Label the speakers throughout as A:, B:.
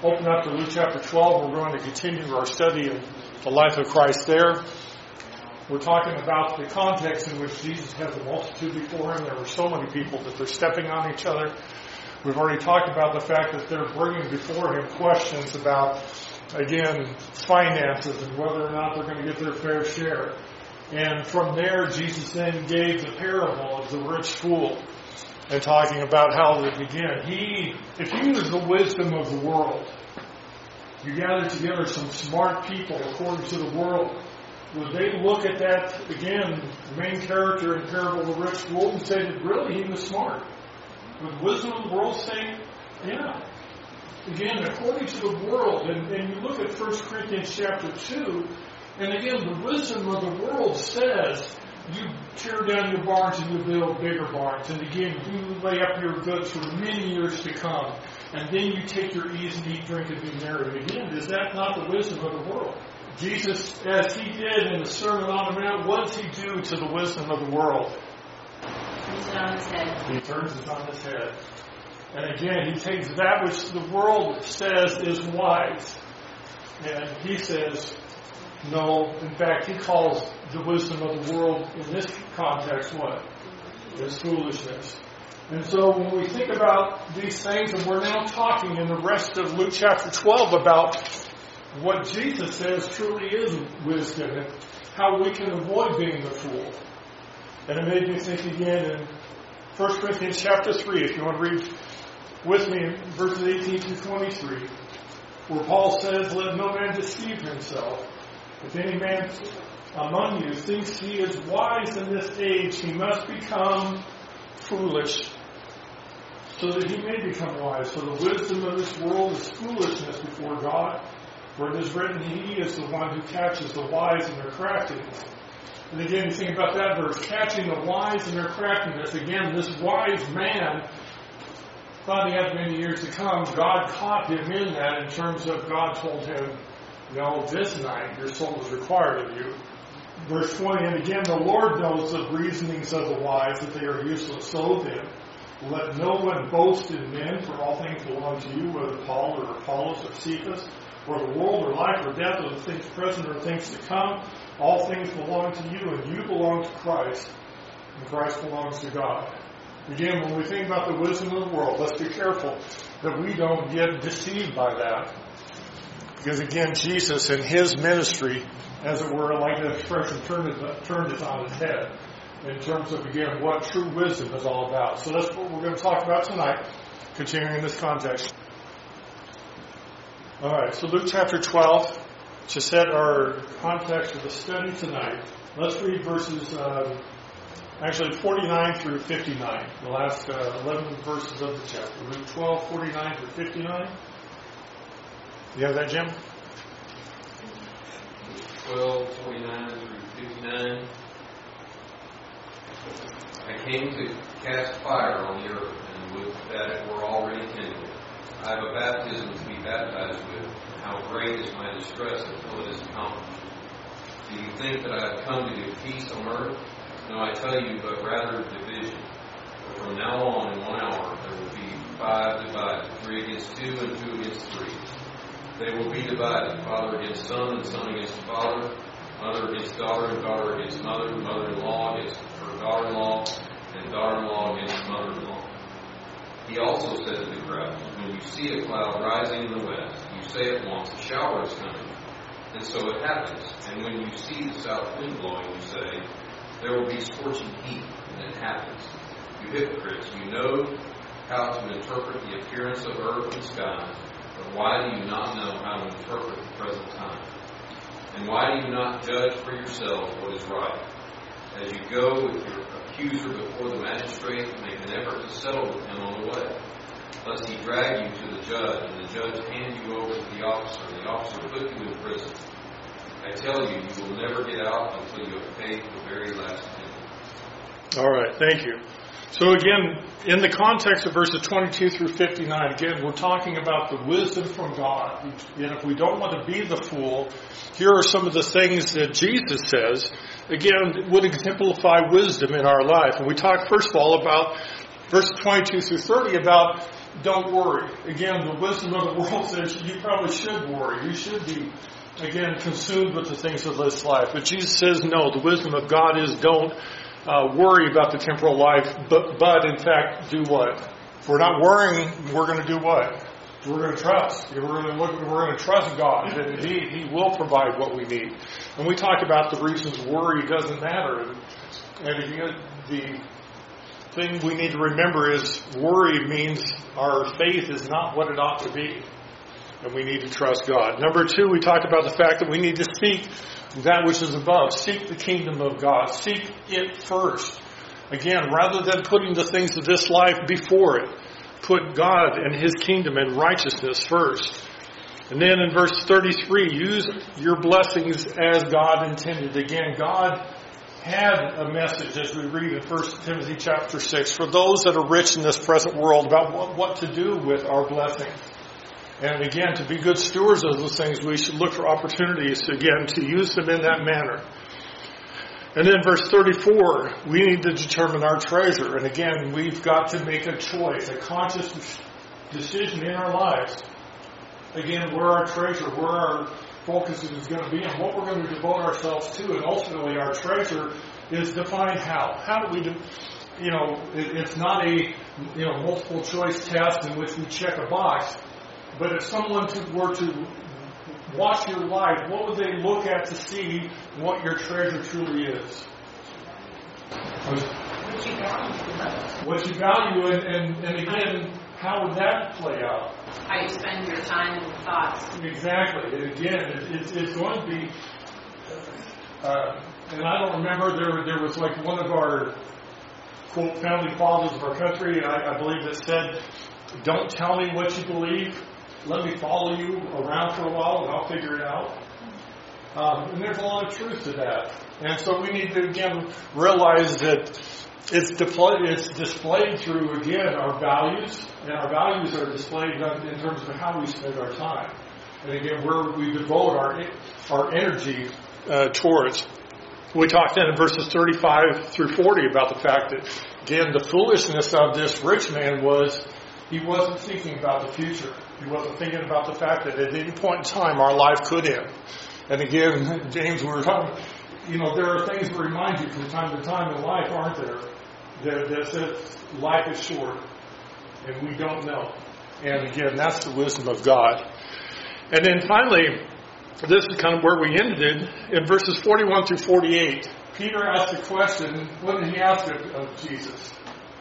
A: open up to Luke chapter 12. We're going to continue our study of the life of Christ there. We're talking about the context in which Jesus has a multitude before him. There were so many people that they're stepping on each other. We've already talked about the fact that they're bringing before him questions about, again, finances and whether or not they're going to get their fair share. And from there, Jesus then gave the parable of the rich fool and talking about how that, again, if you use the wisdom of the world, you gather together some smart people according to the world, would they look at that, again, the main character in the parable of the rich fool and say that really he was smart? Would wisdom of the world say, yeah. Again, according to the world, and you look at 1 Corinthians chapter 2, and again, the wisdom of the world says, you tear down your barns and you build bigger barns. And again, you lay up your goods for many years to come. And then you take your ease and eat, drink, and be merry. Again, is that not the wisdom of the world? Jesus, as he did in the Sermon on the Mount, what does he do to the wisdom of the world?
B: Turns it on his head.
A: He turns it on his head. And again, he takes that which the world says is wise. And he says, no, in fact, he calls the wisdom of the world in this context what? It's foolishness. And so when we think about these things, and we're now talking in the rest of Luke chapter 12 about what Jesus says truly is wisdom and how we can avoid being the fool. And it made me think again in 1 Corinthians chapter 3, if you want to read with me verses 18 to 23, where Paul says, let no man deceive himself. If any man among you thinks he is wise in this age, he must become foolish, so that he may become wise. For the wisdom of this world is foolishness before God. For it is written, he is the one who catches the wise in their craftiness. And again, you think about that verse, catching the wise in their craftiness. Again, this wise man thought he had many years to come. God caught him in that in terms of God told him, no, this night your soul is required of you. Verse 20, and again, the Lord knows the reasonings of the wise, that they are useless. So then, let no one boast in men, for all things belong to you, whether Paul or Apollos or Cephas, or the world or life or death, or the things present or things to come. All things belong to you, and you belong to Christ, and Christ belongs to God. Again, when we think about the wisdom of the world, let's be careful that we don't get deceived by that. Because again, Jesus in his ministry, as it were, like that expression, turned it on its head in terms of, again, what true wisdom is all about. So that's what we're going to talk about tonight, continuing in this context. All right, so Luke chapter 12, to set our context of the study tonight, let's read verses 49 through 59, the last 11 verses of the chapter. Luke 12, 49 through 59. You have that, Jim?
C: 12, 49 through 59. I came to cast fire on the earth, and would that it were already kindled. I have a baptism to be baptized with, and how great is my distress until it is accomplished. Do you think that I have come to give peace on earth? No, I tell you, but rather division. For from now on, in 1 hour, there will be 5 divided, 3 against 2 and 2 against 3. They will be divided, father against son, and son against father, mother against daughter, and daughter against mother, mother-in-law against her daughter-in-law, and daughter-in-law against mother-in-law. He also said to the crowd, when you see a cloud rising in the west, you say at once, a shower is coming. And so it happens. And when you see the south wind blowing, you say, there will be scorching heat, and it happens. You hypocrites, you know how to interpret the appearance of earth and sky, but why do you not know how to interpret the present time? And why do you not judge for yourselves what is right? As you go with your accuser before the magistrate, make an effort to settle with him on the way, lest he drag you to the judge, and the judge hand you over to the officer, and the officer put you in prison. I tell you, you will never get out until you have paid the very last penny.
A: All right, thank you. So again, in the context of verses 22 through 59, again, we're talking about the wisdom from God. And if we don't want to be the fool, here are some of the things that Jesus says, again, would exemplify wisdom in our life. And we talked, first of all, about verses 22 through 30 about don't worry. Again, the wisdom of the world says you probably should worry. You should be, again, consumed with the things of this life. But Jesus says no. The wisdom of God is don't worry about the temporal life, but in fact, do what? If we're not worrying, we're going to do what? We're going to trust. We're going to trust God. And indeed, He will provide what we need. And we talk about the reasons worry doesn't matter. And again, the thing we need to remember is worry means our faith is not what it ought to be. And we need to trust God. Number 2, we talked about the fact that we need to seek that which is above. Seek the kingdom of God. Seek it first. Again, rather than putting the things of this life before it, put God and His kingdom and righteousness first. And then in verse 33, use your blessings as God intended. Again, God had a message, as we read in 1 Timothy chapter 6, for those that are rich in this present world about what to do with our blessings. And again, to be good stewards of those things, we should look for opportunities, again, to use them in that manner. And then verse 34, we need to determine our treasure. And again, we've got to make a choice, a conscious decision in our lives. Again, where our treasure, where our focus is going to be, and what we're going to devote ourselves to. And ultimately, our treasure is defined how. How do we do? It's not a multiple choice test in which we check a box. But if someone were to watch your life, what would they look at to see what your treasure truly is? What you value, and again, how would that play out?
B: How you spend your time and thoughts.
A: Exactly. And again, it's going to be, and I don't remember, there was like one of our, quote, founding fathers of our country, I believe, that said, don't tell me what you believe. Let me follow you around for a while and I'll figure it out. And there's a lot of truth to that. And so we need to, again, realize that it's displayed through, again, our values. And our values are displayed in terms of how we spend our time. And again, where we devote our energy towards. We talked then in verses 35 through 40 about the fact that, again, the foolishness of this rich man was he wasn't thinking about the future. He wasn't thinking about the fact that at any point in time our life could end. And again, James, we were talking, there are things that remind you from time to time in life, aren't there? That says life is short and we don't know. And again, that's the wisdom of God. And then finally, this is kind of where we ended in verses 41 through 48. Peter asked a question. What did he ask of Jesus?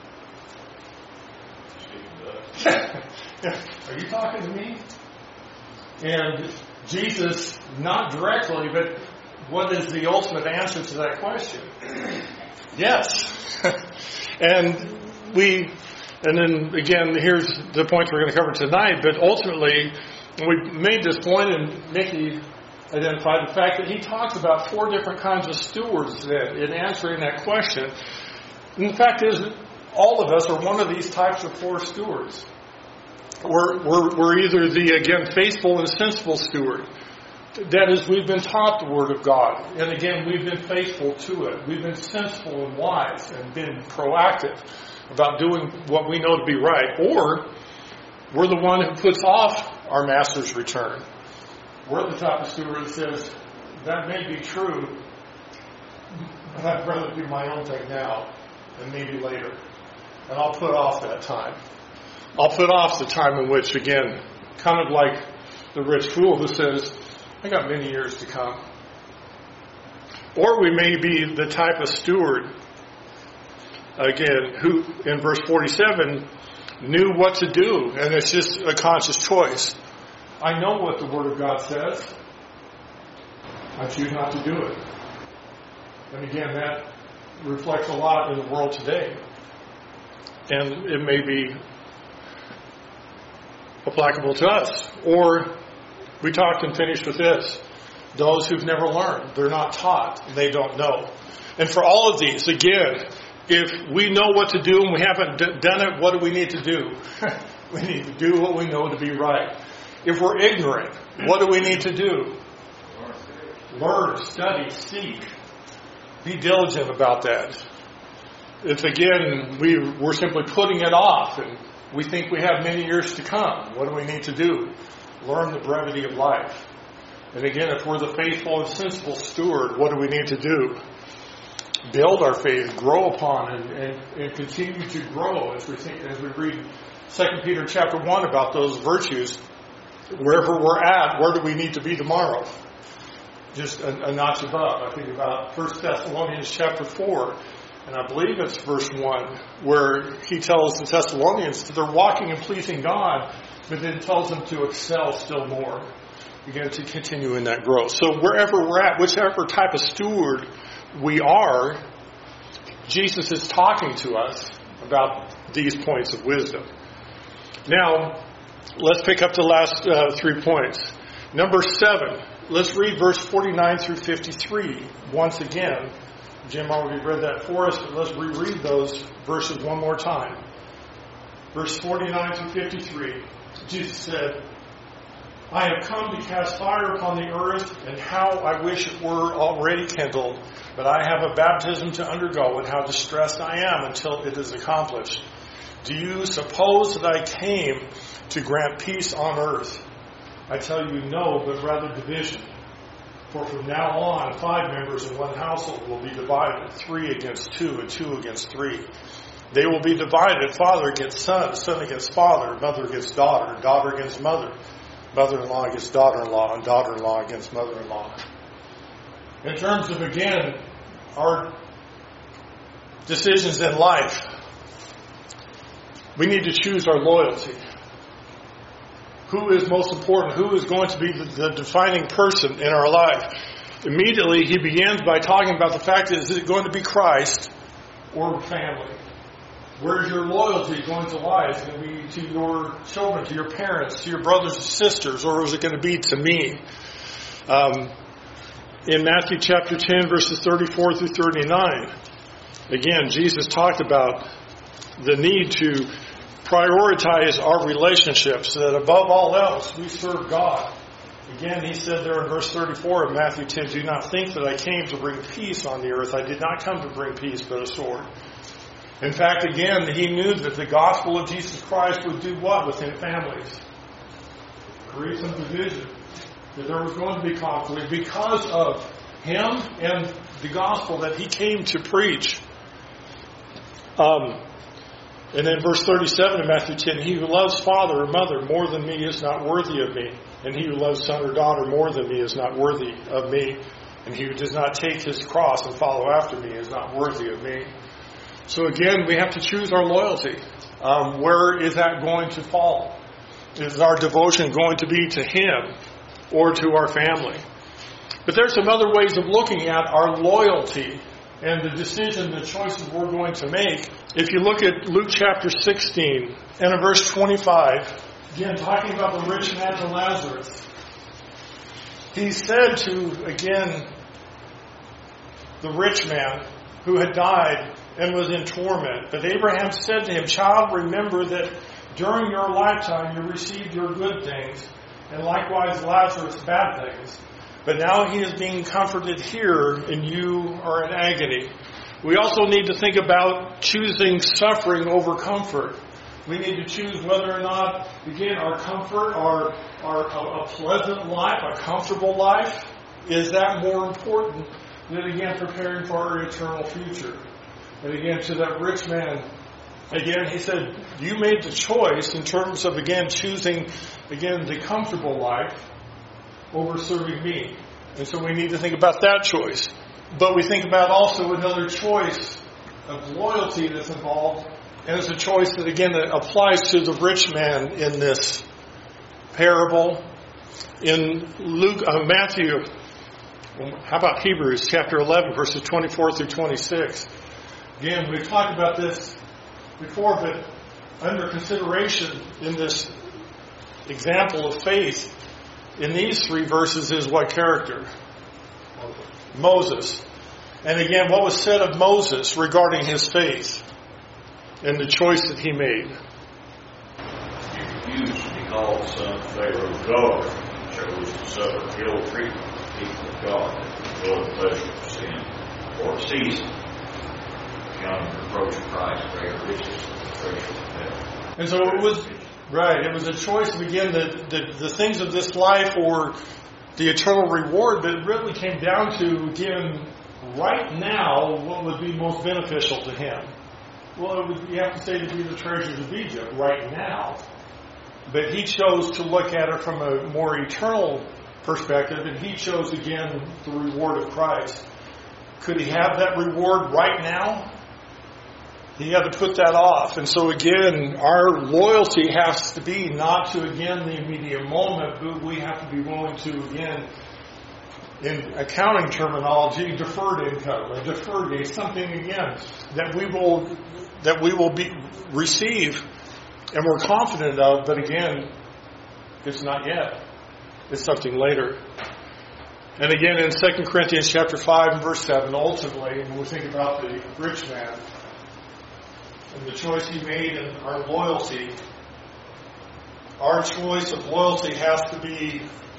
A: Are you talking to me? And Jesus, not directly, but what is the ultimate answer to that question? Yes. And then again, here's the point we're going to cover tonight, but ultimately, we made this point, and Nikki identified the fact that he talks about 4 different kinds of stewards in answering that question. And the fact is, all of us are one of these types of 4 stewards. We're either the, again, faithful and sensible steward. That is, we've been taught the Word of God. And again, we've been faithful to it. We've been sensible and wise and been proactive about doing what we know to be right. Or we're the one who puts off our Master's return. We're the type of steward that says, that may be true, but I'd rather do my own thing now and maybe later. And I'll put off that time. I'll put off the time in which, again, kind of like the rich fool who says, I got many years to come. Or we may be the type of steward, again, who, in verse 47, knew what to do, and it's just a conscious choice. I know what the Word of God says. I choose not to do it. And again, that reflects a lot in the world today. And it may be applicable to us. Or we talked and finished with this. Those who've never learned. They're not taught. They don't know. And for all of these, again, if we know what to do and we haven't done it, what do we need to do? We need to do what we know to be right. If we're ignorant, what do we need to do? Learn, study, seek. Be diligent about that. If, again, we're simply putting it off and We think we have many years to come. What do we need to do? Learn the brevity of life. And again, if we're the faithful and sensible steward, what do we need to do? Build our faith, grow upon, and continue to grow as we read 2 Peter chapter 1 about those virtues. Wherever we're at, where do we need to be tomorrow? Just a notch above. I think about 1 Thessalonians chapter 4, and I believe it's verse 1, where he tells the Thessalonians that they're walking and pleasing God, but then tells them to excel still more. Again, to continue in that growth. So wherever we're at, whichever type of steward we are, Jesus is talking to us about these points of wisdom. Now, let's pick up the last 3 points. Number 7, let's read verse 49 through 53 once again. Jim already read that for us, but let's reread those verses one more time. Verse 49 through 53, Jesus said, I have come to cast fire upon the earth, and how I wish it were already kindled. But I have a baptism to undergo, and how distressed I am until it is accomplished. Do you suppose that I came to grant peace on earth? I tell you no, but rather division. For from now on, 5 members in one household will be divided, 3 against 2, and 2 against 3. They will be divided, father against son, son against father, mother against daughter, daughter against mother, mother-in-law against daughter-in-law, and daughter-in-law against mother-in-law. In terms of, again, our decisions in life, we need to choose our loyalty. Who is most important? Who is going to be the defining person in our life? Immediately, he begins by talking about the fact that is it going to be Christ or family? Where's your loyalty going to lie? Is it going to be to your children, to your parents, to your brothers and sisters, or is it going to be to me? In Matthew chapter 10, verses 34 through 39, again, Jesus talked about the need to prioritize our relationships, so that above all else, we serve God. Again, he said there in verse 34 of Matthew 10, do not think that I came to bring peace on the earth. I did not come to bring peace, but a sword. In fact, again, he knew that the gospel of Jesus Christ would do what within families? Create some division. That there was going to be conflict because of him and the gospel that he came to preach. And then verse 37 of Matthew 10, he who loves father or mother more than me is not worthy of me. And he who loves son or daughter more than me is not worthy of me. And he who does not take his cross and follow after me is not worthy of me. So again, we have to choose our loyalty. Where is that going to fall? Is our devotion going to be to him or to our family? But there's some other ways of looking at our loyalty and the decision, the choices we're going to make. If you look at Luke chapter 16 and in verse 25, again, talking about the rich man and Lazarus, he said to, again, the rich man who had died and was in torment. But Abraham said to him, child, remember that during your lifetime you received your good things, and likewise Lazarus bad things. But now he is being comforted here, and you are in agony. We also need to think about choosing suffering over comfort. We need to choose whether or not, again, our comfort, a pleasant life, a comfortable life, is that more important than, again, preparing for our eternal future. And again, to that rich man, again, he said, you made the choice in terms of, again, choosing, again, the comfortable life over serving me. And so we need to think about that choice. But we think about also another choice of loyalty that's involved. And it's a choice that, again, that applies to the rich man in this parable. In Matthew, how about Hebrews chapter 11, verses 24 through 26. Again, we've talked about this before, but under consideration in this example of faith, in these 3 verses is what character? Moses. And again, what was said of Moses regarding his faith and the choice that he made?
D: He refused to be called the son of Pharaoh's daughter. He chose to suffer ill treatment from the people of God and enjoy the pleasure of sin for a season. Counting the reproach of Christ greater riches than the treasures of heaven.
A: And so it was, right, it was a choice of, again, the things of this life or the eternal reward, but it really came down to, again, right now, what would be most beneficial to him. Well, you have to say to be the treasures of Egypt right now. But he chose to look at it from a more eternal perspective, and he chose, again, the reward of Christ. Could he have that reward right now? He had to put that off. And so, again, our loyalty has to be not to, again, the immediate moment, but we have to be willing to, again, in accounting terminology, deferred income, a deferred gain, something, again, that we will receive and we're confident of, but again, it's not yet. It's something later. And again, in 2 Corinthians chapter 5 and verse 7, ultimately, when we think about the rich man and the choice he made and our loyalty, our choice of loyalty has to be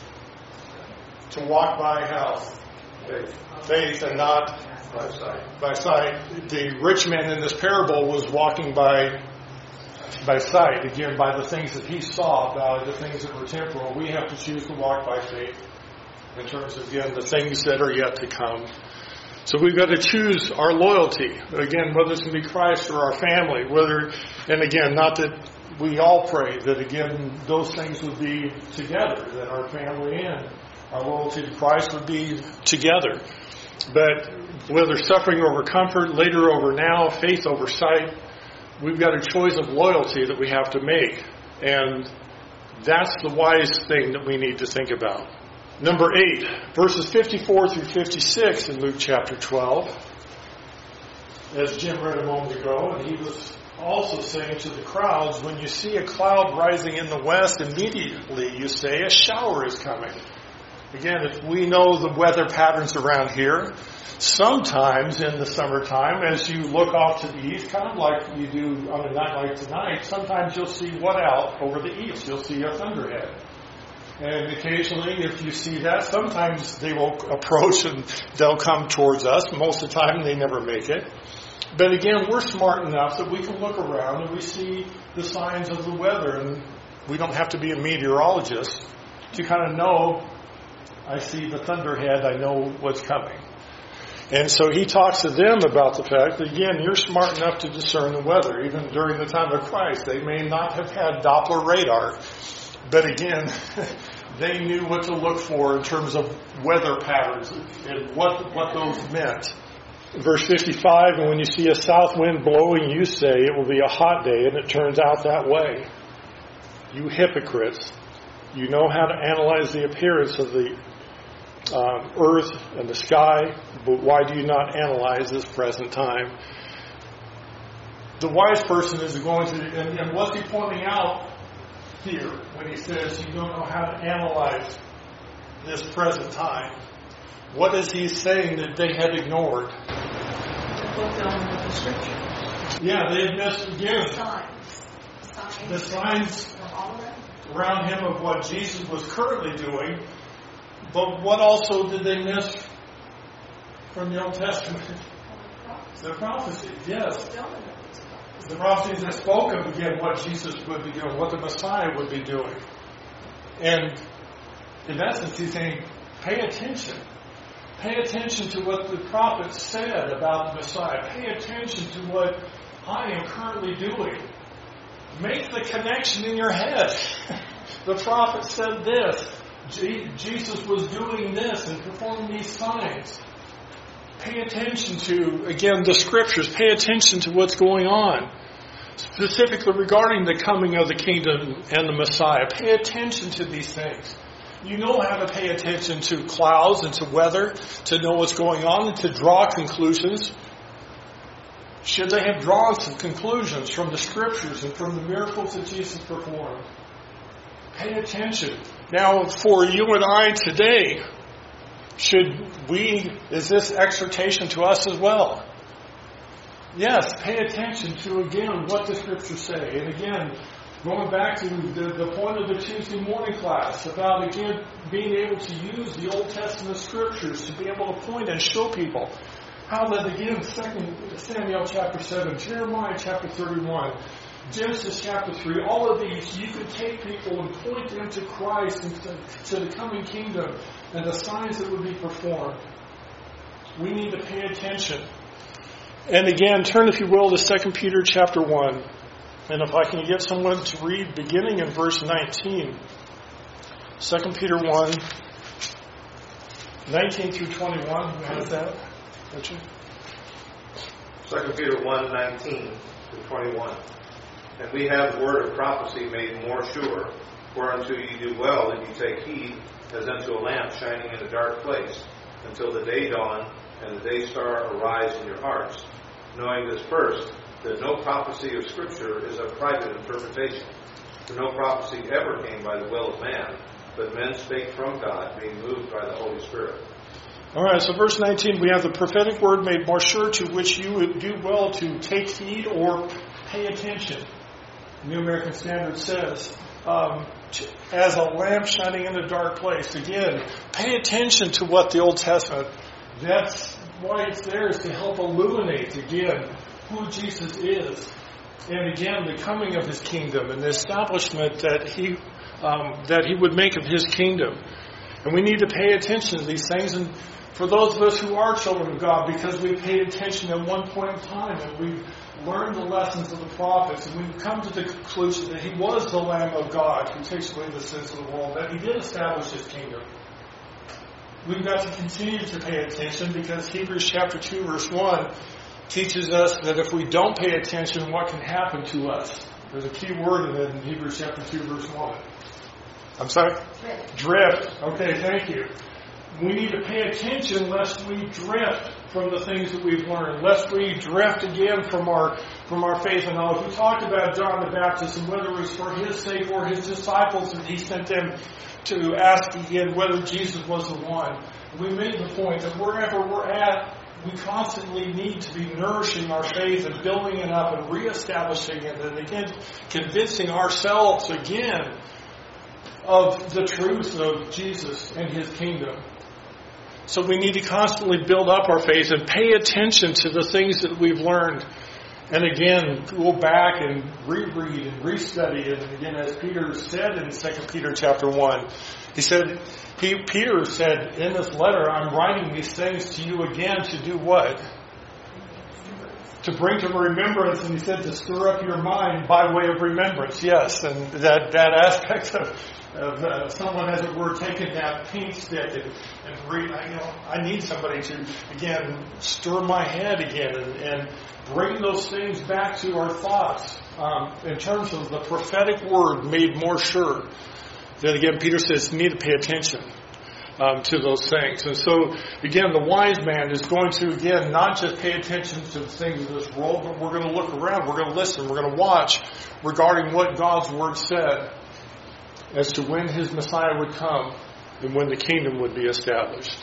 A: to walk by how? Faith and not by sight. The rich man in this parable was walking by sight, again, by the things that he saw, by the things that were temporal. We have to choose to walk by faith in terms of, again, the things that are yet to come. So we've got to choose our loyalty. Again, whether it's going to be Christ or our family, and again, not that we all pray that, again, those things would be together, that our family and our loyalty to Christ would be together. But whether suffering over comfort, later over now, faith over sight, we've got a choice of loyalty that we have to make. And that's the wise thing that we need to think about. Number 8, verses 54 through 56 in Luke chapter 12. As Jim read a moment ago, and he was also saying to the crowds, when you see a cloud rising in the west, immediately you say a shower is coming. Again, if we know the weather patterns around here, sometimes in the summertime, as you look off to the east, kind of like you do on a night like tonight, sometimes you'll see what out over the east? You'll see a thunderhead. And occasionally, if you see that, sometimes they will approach and they'll come towards us. Most of the time, they never make it. But again, we're smart enough that we can look around and we see the signs of the weather. And we don't have to be a meteorologist to kind of know, I see the thunderhead, I know what's coming. And so he talks to them about the fact that, again, you're smart enough to discern the weather. Even during the time of Christ, they may not have had Doppler radar. But again, they knew what to look for in terms of weather patterns and what those meant. Verse 55, and when you see a south wind blowing, you say it will be a hot day, and it turns out that way. You hypocrites, you know how to analyze the appearance of the earth and the sky, but why do you not analyze this present time? The wise person is going to, and what's he pointing out here when he says you don't know how to analyze this present time? What is he saying that they had ignored?
B: The fulfillment of the scripture.
A: Yeah, they had missed again. The signs around him of what Jesus was currently doing. But what also did they miss from the Old Testament? The prophecies, yes. The prophecies that spoke of, again, what Jesus would be doing, what the Messiah would be doing. And in essence, he's saying, pay attention. Pay attention to what the prophet said about the Messiah. Pay attention to what I am currently doing. Make the connection in your head. The prophet said this. Jesus was doing this and performing these signs. Pay attention to, again, the scriptures. Pay attention to what's going on. Specifically regarding the coming of the kingdom and the Messiah. Pay attention to these things. You know how to pay attention to clouds and to weather, to know what's going on and to draw conclusions. Should they have drawn some conclusions from the scriptures and from the miracles that Jesus performed? Pay attention. Now, for you and I today, is this exhortation to us as well? Yes, pay attention to, again, what the scriptures say. And again, going back to the point of the Tuesday morning class about, again, being able to use the Old Testament scriptures to be able to point and show people how that, again, 2 Samuel chapter 7, Jeremiah chapter 31, Genesis chapter 3, all of these, you could take people and point them to Christ and to the coming kingdom and the signs that would be performed. We need to pay attention. And again, turn, if you will, to 2 Peter chapter 1. And if I can get someone to read beginning in verse 19. 2 Peter 1, 19 through 21. Who has that? Richard?
E: 2 Peter 1, 19 through 21. And we have the word of prophecy made more sure, whereunto ye do well that ye take heed, as unto a lamp shining in a dark place, until the day dawn and the day star arise in your hearts, knowing this first, that no prophecy of Scripture is of private interpretation. For no prophecy ever came by the will of man, but men spake from God, being moved by the Holy Spirit.
A: All right, so verse 19, we have the prophetic word made more sure, to which you would do well to take heed or pay attention. New American Standard says, as a lamp shining in a dark place. Again, pay attention to what the Old Testament, that's why it's there, is to help illuminate, again, who Jesus is. And again, the coming of His kingdom and the establishment that He would make of His kingdom. And we need to pay attention to these things. And for those of us who are children of God, because we paid attention at one point in time and we've learned the lessons of the prophets, and we've come to the conclusion that He was the Lamb of God who takes away the sins of the world, that He did establish His kingdom. We've got to continue to pay attention, because Hebrews chapter 2 verse 1 teaches us that if we don't pay attention, what can happen to us? There's a key word in it in Hebrews chapter 2 verse 1. I'm sorry? Drift. Okay, thank you. We need to pay attention lest we drift from the things that we've learned, lest we drift again from our faith. And now, if we talked about John the Baptist and whether it was for his sake or his disciples that he sent them to ask again whether Jesus was the one, we made the point that wherever we're at, we constantly need to be nourishing our faith and building it up and reestablishing it, and again convincing ourselves again of the truth of Jesus and His kingdom. So we need to constantly build up our faith and pay attention to the things that we've learned. And again, go back and reread and restudy it. And again, as Peter said in 2 Peter chapter 1, Peter said in this letter, I'm writing these things to you again to do what? To bring to remembrance, and he said to stir up your mind by way of remembrance. Yes, and that aspect of someone, as it were, taking that paint stick and read. I need somebody to again stir my head again and bring those things back to our thoughts in terms of the prophetic word made more sure. Then again, Peter says you need to pay attention to those things. And so, again, the wise man is going to, again, not just pay attention to the things of this world, but we're going to look around, we're going to listen, we're going to watch regarding what God's Word said as to when His Messiah would come and when the kingdom would be established.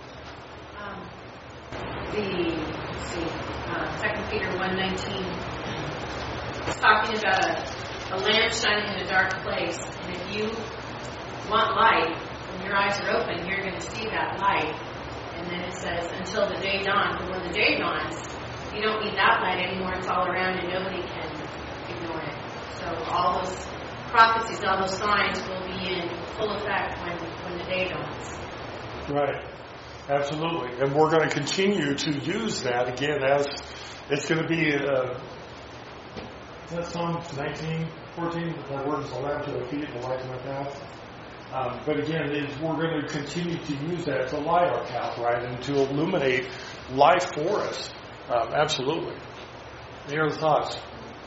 B: 2 Peter 1:19 is talking about a lamp shining in a dark place. And if you want light, when your eyes are open, you're going to see that light. And then it says, until the day dawns. And when the day dawns, you don't need that light anymore. It's all around and nobody can ignore it. So all those prophecies, all those signs will be in full effect when the day dawns.
A: Right. Absolutely. And we're going to continue to use that again as it's going to be, is that Psalm 19:14? My word is a lamp to my feet and a light to my path. But again, we're going to continue to use that to light our path, right? And to illuminate life for us. Absolutely. Any other thoughts?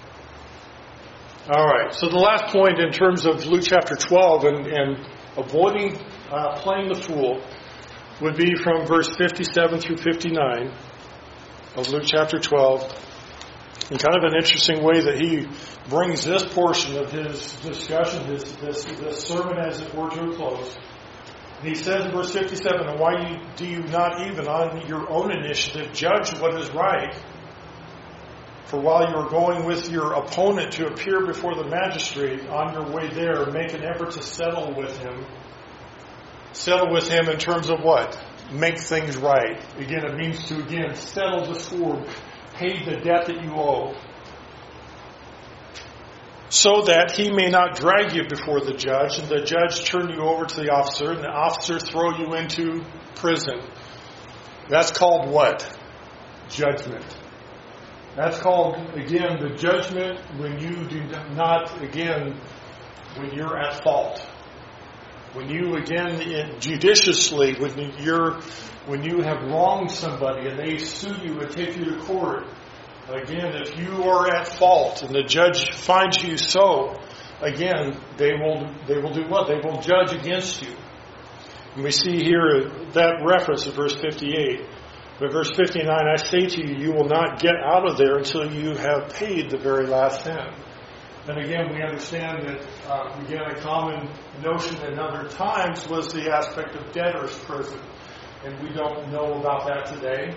A: All right. So the last point in terms of Luke chapter 12 and avoiding playing the fool would be from verse 57 through 59 of Luke chapter 12. In kind of an interesting way that he brings this portion of his discussion, this sermon as it were, to a close. And he says in verse 57, and why do you not even on your own initiative judge what is right? For while you are going with your opponent to appear before the magistrate, on your way there, make an effort to settle with him. Settle with him in terms of what? Make things right. Again, it means to, again, settle the score. Pay the debt that you owe. so that he may not drag you before the judge, and the judge turn you over to the officer, and the officer throw you into prison. That's called what? Judgment. That's called, again, the judgment when you do not, again, when you're at fault. When you, again, judiciously, when you have wronged somebody and they sue you and take you to court, again, if you are at fault and the judge finds you so, again, they will do what? They will judge against you. And we see here that reference in verse 58. But verse 59, I say to you, you will not get out of there until you have paid the very last cent. And again, we understand that, again, a common notion in other times was the aspect of debtor's prison. And we don't know about that today.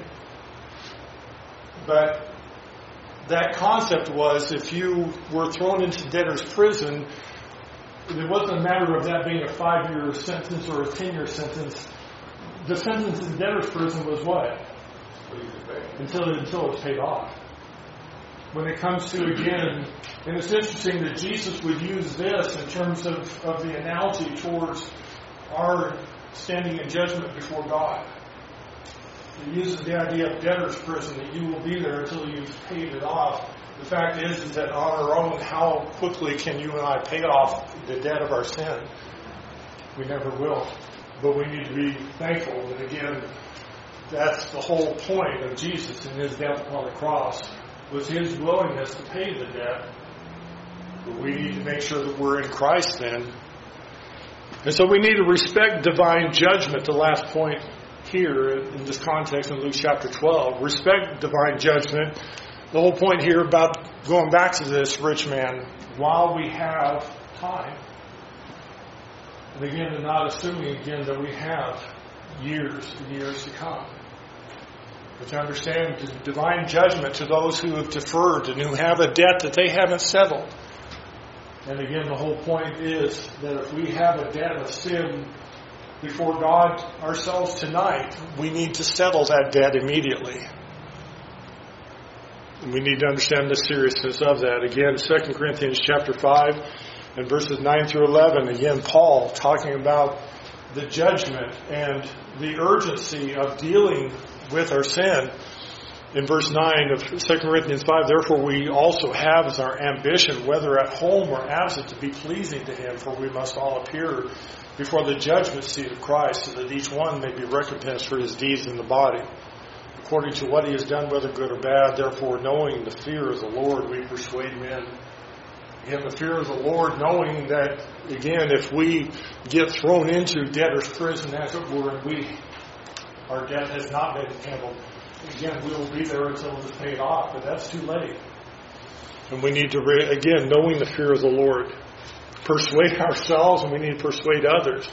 A: But that concept was if you were thrown into debtor's prison, it wasn't a matter of that being a 5-year sentence or a 10-year sentence. The sentence in debtor's prison was what? Until it's paid off. When it comes to, again, and it's interesting that Jesus would use this in terms of the analogy towards our standing in judgment before God. He uses the idea of debtor's prison, that you will be there until you've paid it off. The fact is that on our own, how quickly can you and I pay off the debt of our sin? We never will. But we need to be thankful that, again, that's the whole point of Jesus in his death upon the cross, was his willingness to pay the debt. But we need to make sure that we're in Christ then. And so we need to respect divine judgment, the last point here in this context in Luke chapter 12. Respect divine judgment. The whole point here about going back to this rich man, while we have time. And again, and not assuming again that we have years and years to come. But to understand divine judgment to those who have deferred and who have a debt that they haven't settled. And again, the whole point is that if we have a debt of sin before God ourselves tonight, we need to settle that debt immediately. And we need to understand the seriousness of that. Again, 2 Corinthians chapter 5 and verses 9 through 11. Again, Paul talking about the judgment and the urgency of dealing with our sin. In verse 9 of 2 Corinthians 5, therefore we also have as our ambition, whether at home or absent, to be pleasing to him, for we must all appear before the judgment seat of Christ, so that each one may be recompensed for his deeds in the body, according to what he has done, whether good or bad. Therefore, knowing the fear of the Lord, we persuade men. Again, the fear of the Lord, knowing that, again, if we get thrown into debtor's prison, as it were, and our debt has not been handled, again, we will be there until it is paid off, but that's too late. And we need to, again, knowing the fear of the Lord, persuade ourselves, and we need to persuade others.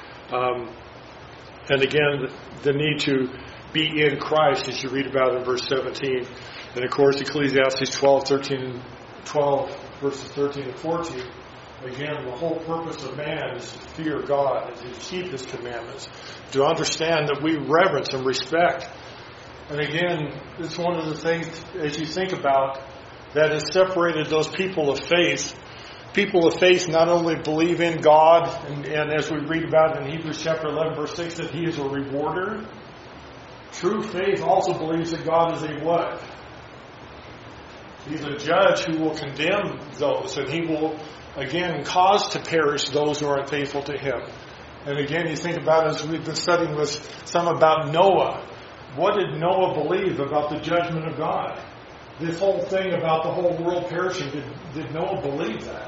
A: And again, the need to be in Christ, as you read about in verse 17. And of course, Ecclesiastes 12, verses 13 and 14. Again, the whole purpose of man is to fear God, and to keep his commandments, to understand that we reverence and respect. And again, it's one of the things, as you think about, that has separated those people of faith. People of faith not only believe in God, and as we read about in Hebrews chapter 11, verse 6, that he is a rewarder. True faith also believes that God is a what? He's a judge who will condemn those, and he will, again, cause to perish those who are unfaithful to him. And again, you think about, as we've been studying with some about Noah. What did Noah believe about the judgment of God? This whole thing about the whole world perishing, did Noah believe that?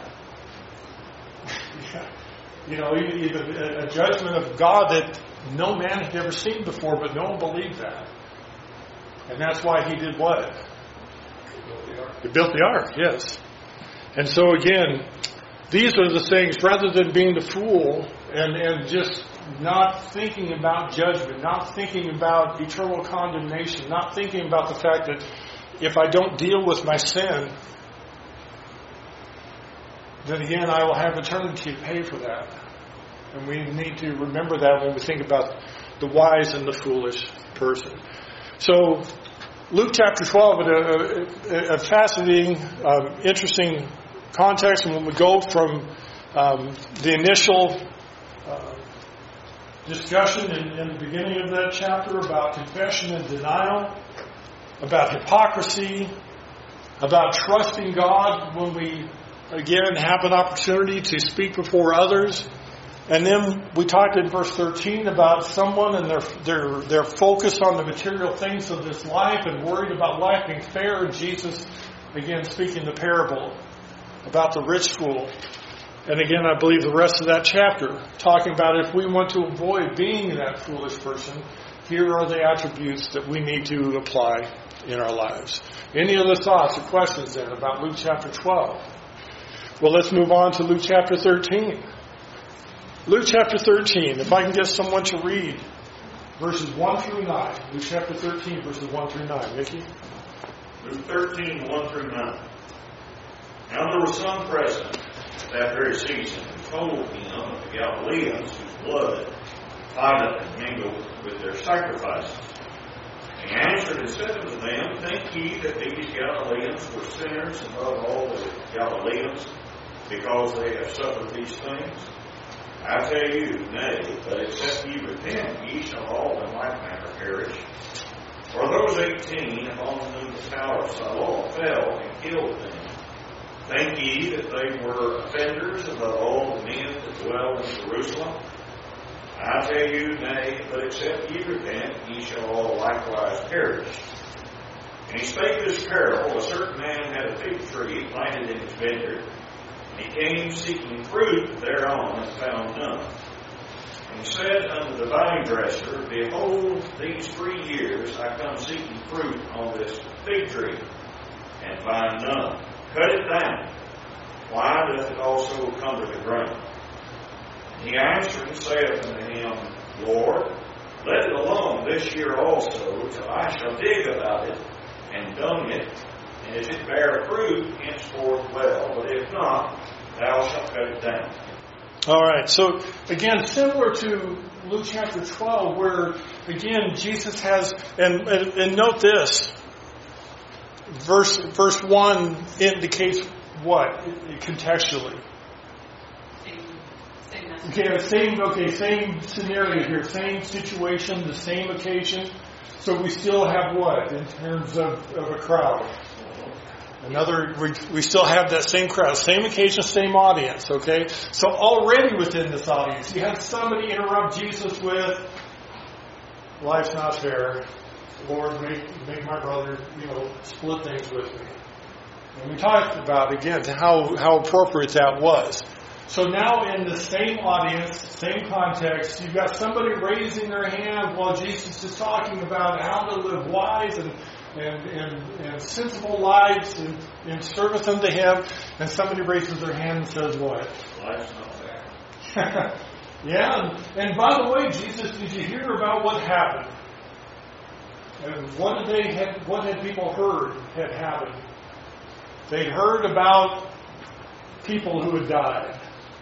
A: You know, even a judgment of God that no man had ever seen before, but Noah believed that. And that's why he did what? He built the ark, yes. And so again, these are the things, rather than being the fool and just not thinking about judgment, not thinking about eternal condemnation, not thinking about the fact that if I don't deal with my sin, then again I will have eternity to pay for that. And we need to remember that when we think about the wise and the foolish person. So Luke chapter 12, a fascinating, interesting context, and when we go from the initial discussion in the beginning of that chapter about confession and denial, about hypocrisy, about trusting God when we, again, have an opportunity to speak before others. And then we talked in verse 13 about someone and their focus on the material things of this life and worried about life being fair. And Jesus, again, speaking the parable about the rich fool. And again, I believe the rest of that chapter, talking about if we want to avoid being that foolish person, here are the attributes that we need to apply in our lives. Any other thoughts or questions then about Luke chapter 12? Well, let's move on to Luke chapter 13. Luke chapter 13, if I can get someone to read verses 1 through 9. Luke chapter 13, verses 1 through 9. Mickey?
D: Luke 13, 1 through 9. Now there was some present that very season who told him of the Galileans whose blood Pilate had mingled with their sacrifices. And he answered and said unto them, Think ye that these Galileans were sinners above all the Galileans, because they have suffered these things? I tell you, nay, but except ye repent, ye shall all in like manner perish. For those 18 upon whom the tower of Siloam fell and killed them, think ye that they were offenders above all the men that dwell in Jerusalem? I tell you, nay, but except ye repent, ye shall all likewise perish. And he spake this parable: a certain man had a fig tree planted in his vineyard. And he came seeking fruit thereon, and found none. And he said unto the vine dresser, Behold, these 3 years I come seeking fruit on this fig tree, and find none. Cut it down. Why doth it also come to the ground? And he answered and saith unto him, Lord, let it alone this year also, till I shall dig about it, and dung it, and if it bear fruit, henceforth well, but if not, thou shalt cut it down.
A: All right, so again, similar to Luke chapter 12, where again Jesus has, and note this, verse 1 indicates what contextually? Same scenario here, same situation, the same occasion. So we still have what in terms of a crowd? We still have that same crowd, same occasion, same audience, okay? So already within this audience, you have somebody interrupt Jesus with, life's not fair. Lord, make my brother, split things with me. And we talked about, again, how appropriate that was. So now in the same audience, same context, you've got somebody raising their hand while Jesus is talking about how to live wise and sensible lives in service unto Him, and somebody raises their hand and says what?
D: Life's not fair.
A: Yeah, and by the way, Jesus, did you hear about what happened? And what had people heard had happened? They'd heard about people who had died.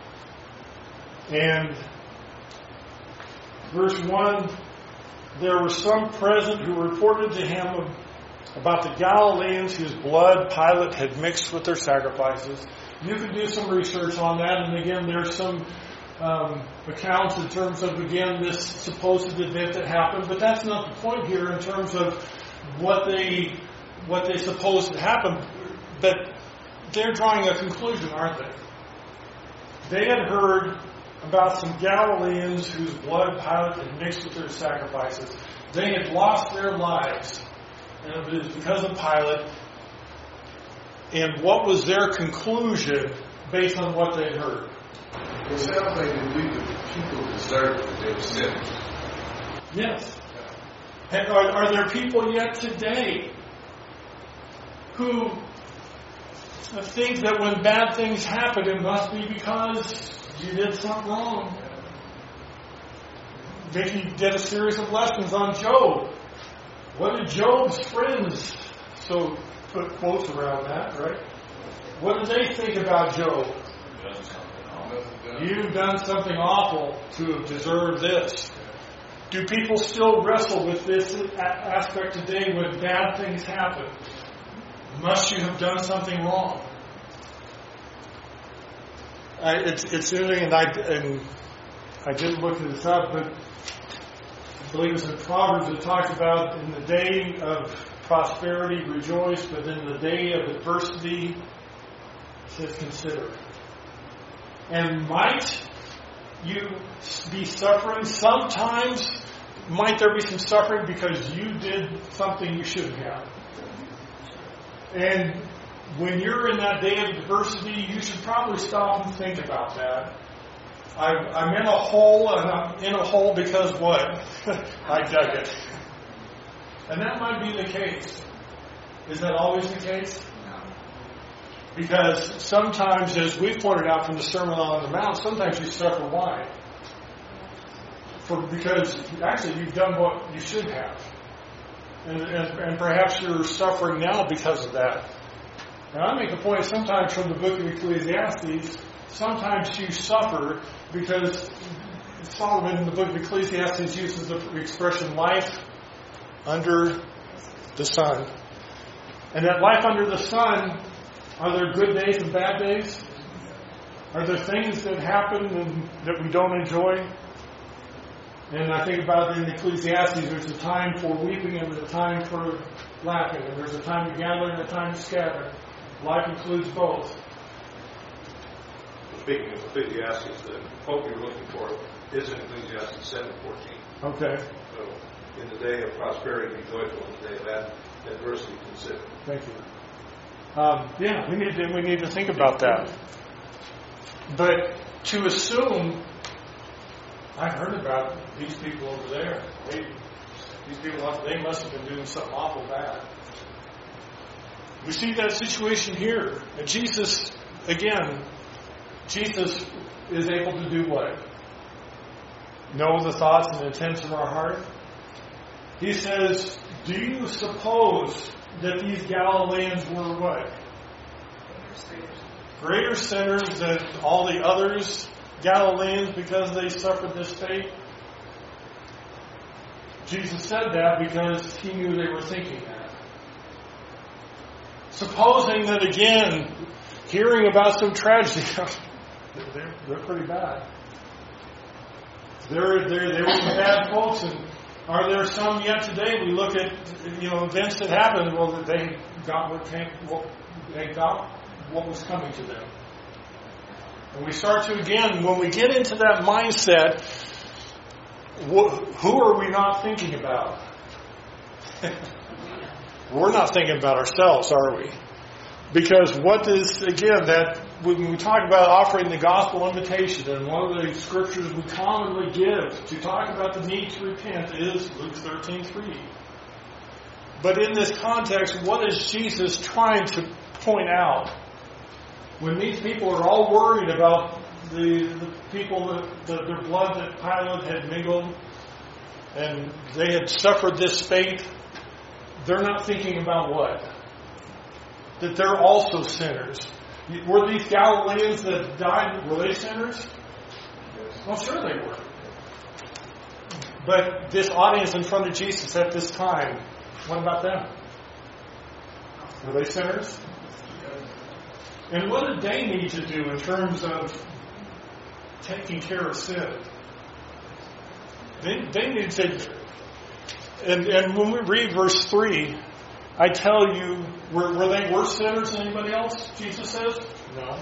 A: And verse 1, there were some present who reported to him about the Galileans whose blood Pilate had mixed with their sacrifices. You can do some research on that, and again, there's some accounts in terms of, again, this supposed event that happened, but that's not the point here in terms of what they suppose had happened. But they're drawing a conclusion, aren't they? They had heard about some Galileans whose blood Pilate had mixed with their sacrifices. They had lost their lives, and it was because of Pilate. And what was their conclusion based on what they heard?
F: It sounds like the people deserved what they were sinners.
A: Yes. And are there people yet today who think that when bad things happen, it must be because you did something wrong? Vicky did a series of lessons on Job. What did Job's friends, so put quotes around that, right? What did they think about Job? You've done something awful to deserve this. Do people still wrestle with this aspect today when bad things happen? Must you have done something wrong? It's interesting, and I didn't look this up, but I believe it's in Proverbs that talks about in the day of prosperity rejoice, but in the day of adversity, it says consider. And might you be suffering? Sometimes might there be some suffering because you did something you shouldn't have. And when you're in that day of adversity, you should probably stop and think about that. I'm in a hole, and I'm in a hole because what? I dug it. And that might be the case. Is that always the case? Because sometimes, as we pointed out from the Sermon on the Mount, sometimes you suffer why? Because actually you've done what you should have. And perhaps you're suffering now because of that. And I make a point sometimes from the book of Ecclesiastes, sometimes you suffer because Solomon in the book of Ecclesiastes uses the expression life under the sun. And that life under the sun, are there good days and bad days? Are there things that happen and that we don't enjoy? And I think about it in Ecclesiastes, there's a time for weeping and there's a time for laughing. And there's a time to gather and a time to scatter. Life includes both.
E: Speaking of Ecclesiastes, the quote you're looking for is in Ecclesiastes 7:14.
A: Okay.
E: So, in the day of prosperity, be joyful. In the day of adversity, consider.
A: Thank you. We need to think about that. But to assume, I've heard about these people over there. They must have been doing something awful bad. We see that situation here. And Jesus is able to do what? Know the thoughts and intents of our heart. He says, do you suppose that these Galileans were what? Greater sinners than all the others Galileans because they suffered this fate? Jesus said that because he knew they were thinking that. Supposing that again, hearing about some tragedy, they're pretty bad. There were some bad folks, and are there some yet today? We look at events that happened. Well, they got what was coming to them, and we start to again when we get into that mindset. Who are we not thinking about? We're not thinking about ourselves, are we? Because what is, again, that when we talk about offering the gospel invitation, and one of the scriptures we commonly give to talk about the need to repent is Luke 13:3. But in this context, what is Jesus trying to point out? When these people are all worried about the people, their blood that Pilate had mingled, and they had suffered this fate, they're not thinking about what? That they're also sinners. Were these Galileans that died, were they sinners? Well, sure they were. But this audience in front of Jesus at this time, what about them? Were they sinners? And what did they need to do in terms of taking care of sin? They need to... And when we read verse 3, I tell you, were they worse sinners than anybody else? Jesus says? No.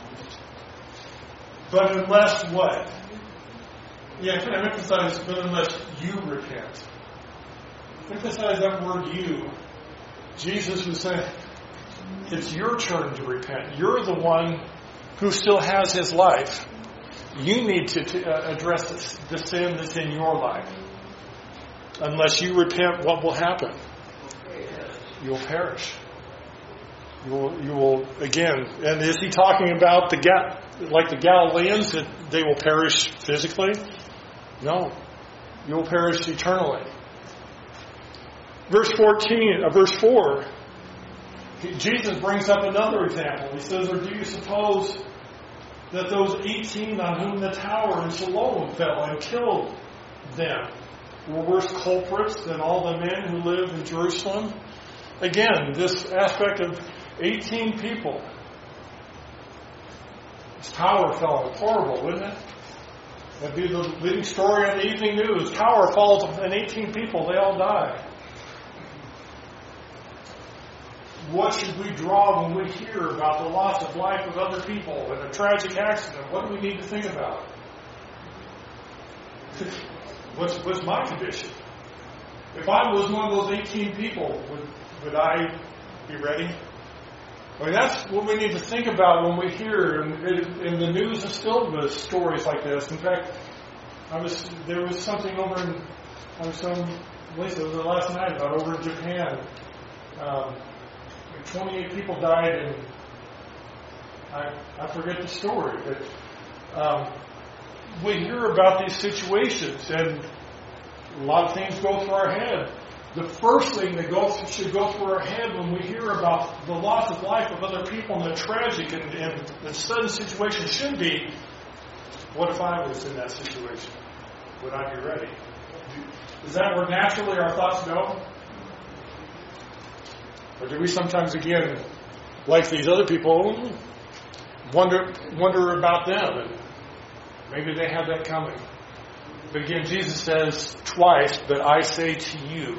A: But unless what? Yeah, can I emphasize, but unless you repent. Emphasize that word you. Jesus was saying, it's your turn to repent. You're the one who still has his life. You need to address the sin that's in your life. Unless you repent, what will happen? You'll perish. You will again. And is he talking about the Galileans that they will perish physically? No, you will perish eternally. Verse 4. Jesus brings up another example. He says, "Or do you suppose that those 18 on whom the tower in Siloam fell and killed them were worse culprits than all the men who live in Jerusalem?" Again, this aspect of 18 people. His tower fell. Horrible, wouldn't it? That'd be the leading story on the evening news. Tower falls and 18 people, they all die. What should we draw when we hear about the loss of life of other people in a tragic accident? What do we need to think about? What's my condition? If I was one of those 18 people, would I be ready? I mean, that's what we need to think about when we hear, and the news is filled with stories like this. In fact, there was something over in, at least it was last night, about over in Japan. 28 people died, and I forget the story, but we hear about these situations, and a lot of things go through our head. The first thing that should go through our head when we hear about the loss of life of other people in a tragic and sudden situation should be, what if I was in that situation? Would I be ready? Is that where naturally our thoughts go? Or do we sometimes, again, like these other people, wonder about them, and maybe they have that coming? But again, Jesus says twice, but I say to you,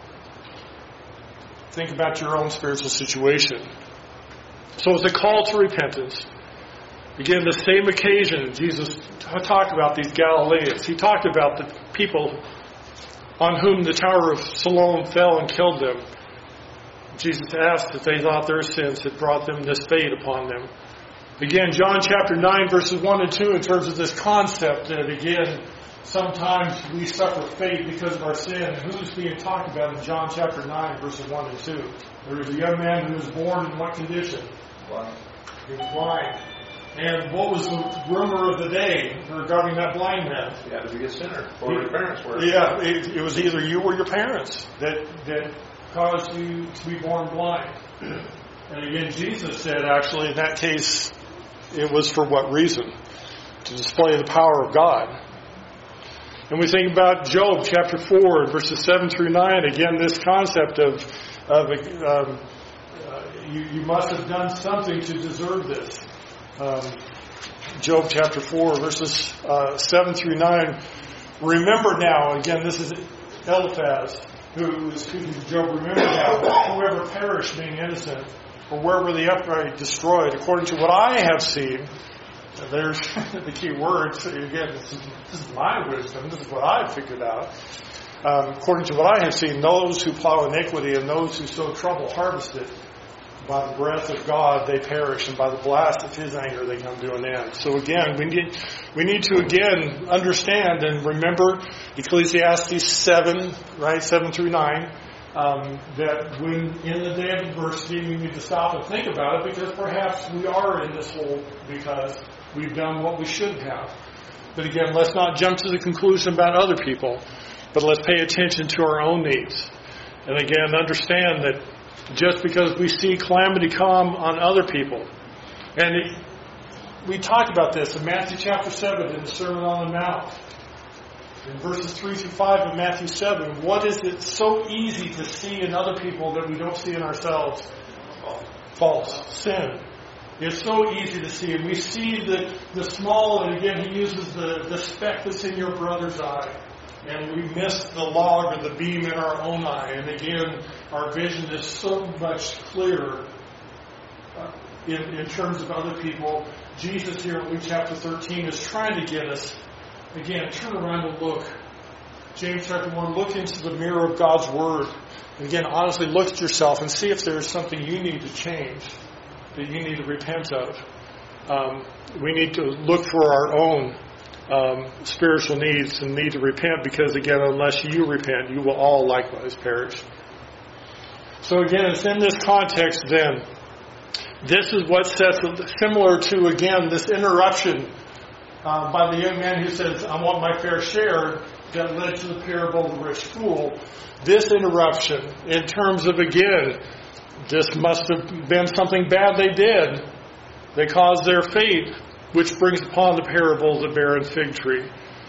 A: think about your own spiritual situation. So it's a call to repentance. Again, the same occasion, Jesus talked about these Galileans. He talked about the people on whom the Tower of Siloam fell and killed them. Jesus asked if they thought their sins had brought them this fate upon them. Again, John chapter 9, verses 1 and 2, in terms of this concept that, again, sometimes we suffer fate because of our sin. Who's being talked about in John chapter 9, verses 1 and 2? There was a young man who was born in what condition? Blind. He was blind. And what was the rumor of the day regarding that blind man?
E: You had to be a sinner, or your parents were.
A: Yeah, it was either you or your parents that caused you to be born blind. And again, Jesus said, actually, in that case, it was for what reason? To display the power of God. And we think about Job chapter 4, verses 7 through 9. Again, this concept of you must have done something to deserve this. Job chapter 4, verses 7 through 9. Remember now, again, this is Eliphaz, who is speaking to Job. Remember now, whoever perished being innocent, or where were the upright destroyed, according to what I have seen. There's the key words. Again, this is my wisdom. This is what I've figured out. According to what I have seen, those who plow iniquity and those who sow trouble harvest it. By the breath of God they perish, and by the blast of His anger they come to an end. So again, we need to again understand and remember Ecclesiastes 7, right, 7 through 9, that when in the day of adversity we need to stop and think about it, because perhaps we are in this hole because we've done what we should have. But again, let's not jump to the conclusion about other people, but let's pay attention to our own needs. And again, understand that just because we see calamity come on other people. And we talked about this in Matthew chapter 7 in the Sermon on the Mount. In verses 3 through 5 of Matthew 7, what is it so easy to see in other people that we don't see in ourselves? False. Sin. It's so easy to see. And we see the small, and again, he uses the speck that's in your brother's eye. And we miss the log or the beam in our own eye. And again, our vision is so much clearer in terms of other people. Jesus here in Luke chapter 13 is trying to get us, again, turn around and look. James chapter 1, look into the mirror of God's Word. And again, honestly, look at yourself and see if there's something you need to change, that you need to repent of. We need to look for our own spiritual needs and need to repent, because again, unless you repent, you will all likewise perish. So again, it's in this context then, this is what sets similar to, again, this interruption by the young man who says, I want my fair share, that led to the parable of the rich fool. This interruption, in terms of, again, this must have been something bad they did. They caused their fate, which brings upon the parable of the barren fig tree.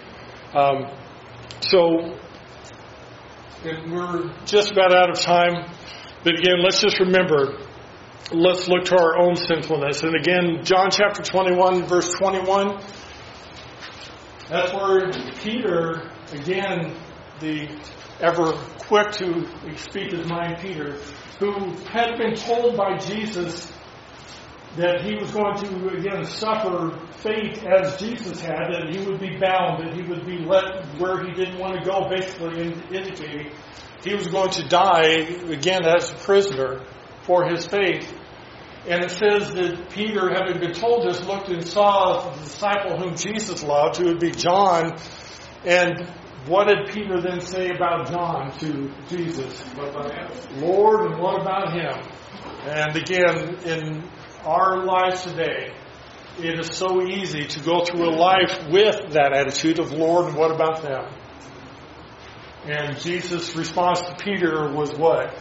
A: So, and we're just about out of time. But again, let's just remember, let's look to our own sinfulness. And again, John chapter 21, verse 21, that's where Peter, again, the ever quick to speak his mind Peter, who had been told by Jesus that he was going to, again, suffer fate as Jesus had, that he would be bound, that he would be led where he didn't want to go, basically indicating he was going to die, again, as a prisoner for his faith. And it says that Peter, having been told this, looked and saw the disciple whom Jesus loved, who would be John. And what did Peter then say about John to Jesus? What about him? Lord, and what about him? And again, in our lives today, it is so easy to go through a life with that attitude of, Lord, and what about them? And Jesus' response to Peter was what?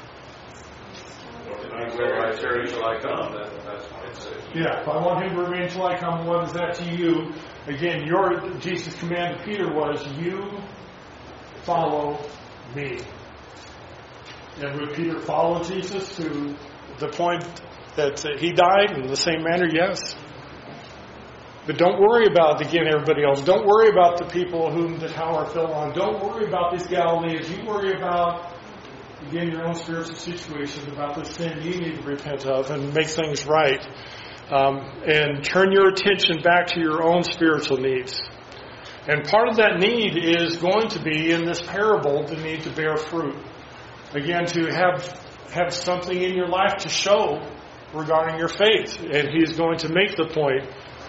E: Where I tarry till I come, that's what it says.
A: Yeah, if I want him to remain until I come, what is that to you? Again, Jesus' command to Peter was, you follow me. And would Peter follow Jesus to the point that he died in the same manner? Yes. But don't worry about, again, everybody else. Don't worry about the people whom the tower fell on. Don't worry about these Galileans. You worry about, again, your own spiritual situation, about the sin you need to repent of and make things right. And turn your attention back to your own spiritual needs. And part of that need is going to be, in this parable, the need to bear fruit. Again, to have something in your life to show regarding your faith. And he's going to make the point,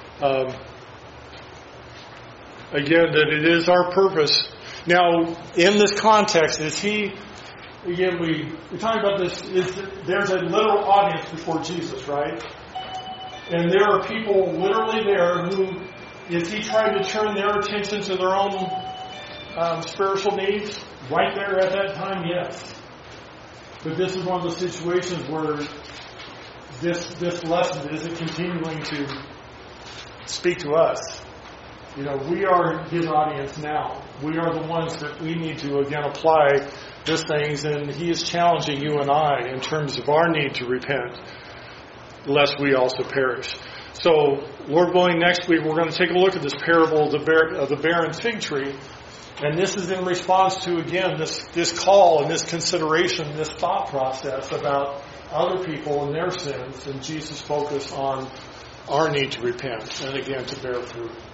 A: again, that it is our purpose. Now, in this context, is he... Again, we talk about this, there's a literal audience before Jesus, right? And there are people literally there who, is he trying to turn their attention to their own spiritual needs? Right there at that time, yes. But this is one of the situations where this lesson isn't continuing to speak to us. You know, we are his audience now. We are the ones that we need to, again, apply these things, and he is challenging you and I in terms of our need to repent, lest we also perish. So, Lord willing, next week we're going to take a look at this parable of the barren fig tree, and this is in response to, again, this call and this consideration, this thought process about other people and their sins, and Jesus' focus on our need to repent and, again, to bear fruit.